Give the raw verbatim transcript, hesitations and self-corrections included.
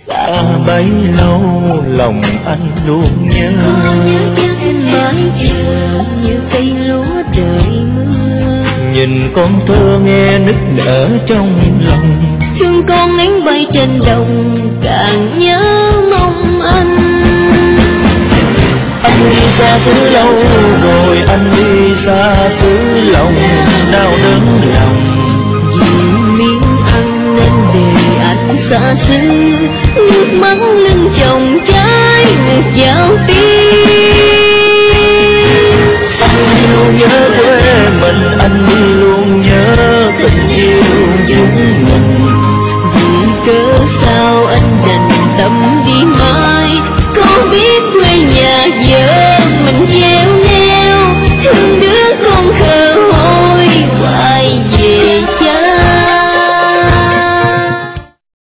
đã bấy lâu lòng anh luôn nhớ. Con nhớ chân mãi chờ như cây lúa đợi mưa. Nhìn con thơ nghe nức nở trong lòng. Thương con nắng bay trên đồng càng nhớ mong anh. Anh đi xa từ lâu rồi, anh đi xa từ lòng đau đớn lòng. Vì miếng ăn nên để anh xa xứ